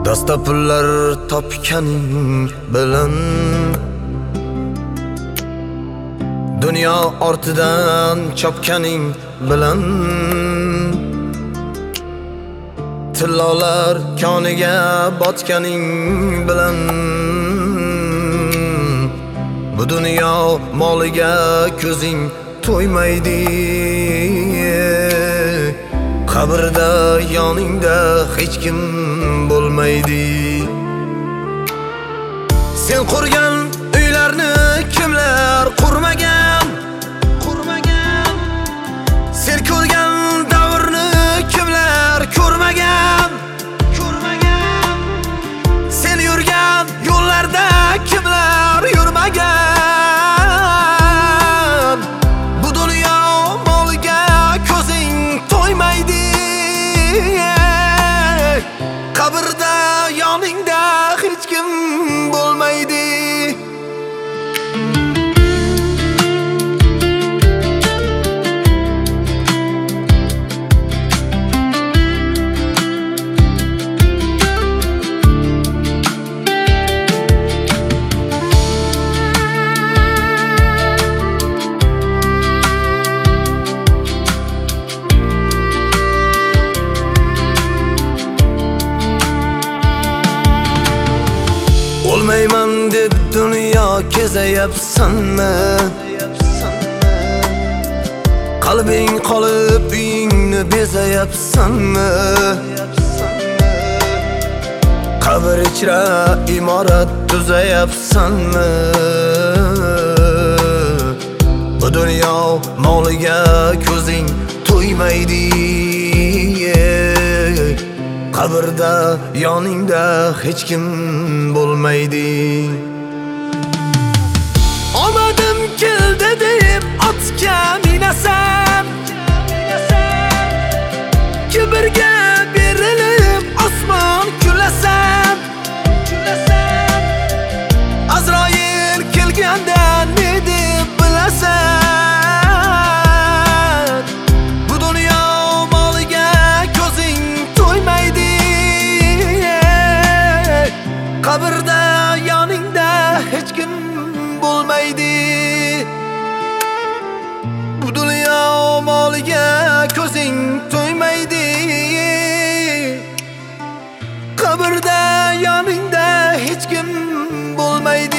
Dasta pullar topganing bilan dunyo ortidan chopganing bilan tillolar koniga botganing bilan bu dunyo moliga ko'zing to'ymaydi. Qabrda yoningda hech kim bo'lmaydi. Sen qurgan uylarni kimlar qurmagan? Sen ko'rgan davrni kimlar ko'rmagan? Sen yurgan yo'llarda kimlar yurmagan? Bu dunyo moliga ko'zing to'ymaydi. Qabrda yoningda hech kim bo'lmaydi. Olmayman deb dunyo kezayapsanmi? Qalbing qolib uyingni bezayapsanmi? Qabr ichra imorat tuzayapsanmi? Bu dunyo moliga ko'zing to'ymaydi. Qabrda yoningda hech kim bo'lmaydi. Omadim keldi deb otga minasan, kibrga berilib osmon kulasan. Azroil kelganda ne deb bilasan? Bu dunyo moliga ko'zing to'ymaydi. Qabrda yoningda hech kim bo'lmaydi. Bu dunyo moliga ko'zing to'ymaydi. Qabrda yoningda hech kim bo'lmaydi.